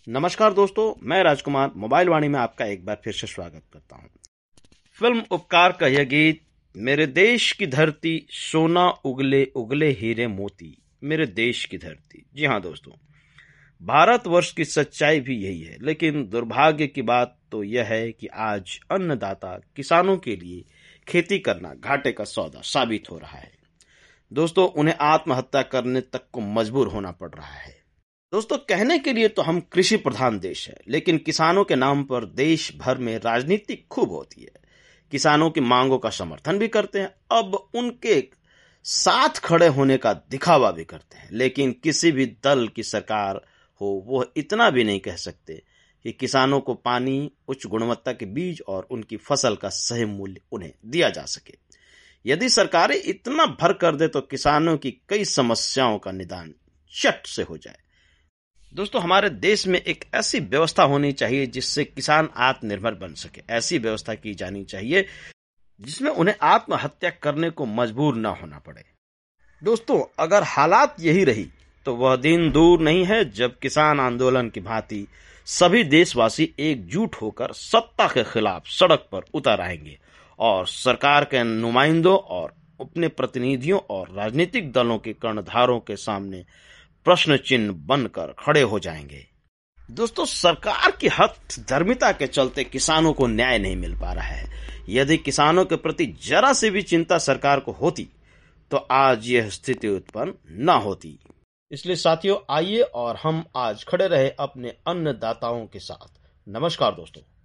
नमस्कार दोस्तों, मैं राजकुमार मोबाइल वाणी में आपका एक बार फिर से स्वागत करता हूं। फिल्म उपकार का यह गीत, मेरे देश की धरती सोना उगले उगले हीरे मोती, मेरे देश की धरती। जी हाँ दोस्तों, भारतवर्ष की सच्चाई भी यही है, लेकिन दुर्भाग्य की बात तो यह है कि आज अन्नदाता किसानों के लिए खेती करना घाटे का सौदा साबित हो रहा है। दोस्तों, उन्हें आत्महत्या करने तक को मजबूर होना पड़ रहा है। दोस्तों, कहने के लिए तो हम कृषि प्रधान देश है, लेकिन किसानों के नाम पर देश भर में राजनीति खूब होती है। किसानों की मांगों का समर्थन भी करते हैं, अब उनके साथ खड़े होने का दिखावा भी करते हैं। लेकिन किसी भी दल की सरकार हो, वो इतना भी नहीं कह सकते कि किसानों को पानी, उच्च गुणवत्ता के बीज और उनकी फसल का सही मूल्य उन्हें दिया जा सके। यदि सरकारें इतना भर कर दे तो किसानों की कई समस्याओं का निदान झट से हो जाए। दोस्तों, हमारे देश में एक ऐसी व्यवस्था होनी चाहिए जिससे किसान आत्मनिर्भर बन सके। ऐसी व्यवस्था की जानी चाहिए जिसमें उन्हें आत्महत्या करने को मजबूर न होना पड़े। दोस्तों, अगर हालात यही रही तो वह दिन दूर नहीं है जब किसान आंदोलन की भांति सभी देशवासी एकजुट होकर सत्ता के खिलाफ सड़क पर उतर आएंगे और सरकार के नुमाइंदों और अपने प्रतिनिधियों और राजनीतिक दलों के कर्णधारों के सामने प्रश्न चिन्ह बनकर खड़े हो जाएंगे। दोस्तों, सरकार की हठधर्मिता के चलते किसानों को न्याय नहीं मिल पा रहा है। यदि किसानों के प्रति जरा से भी चिंता सरकार को होती तो आज यह स्थिति उत्पन्न न होती। इसलिए साथियों, आइए और हम आज खड़े रहे अपने अन्नदाताओं के साथ। नमस्कार दोस्तों।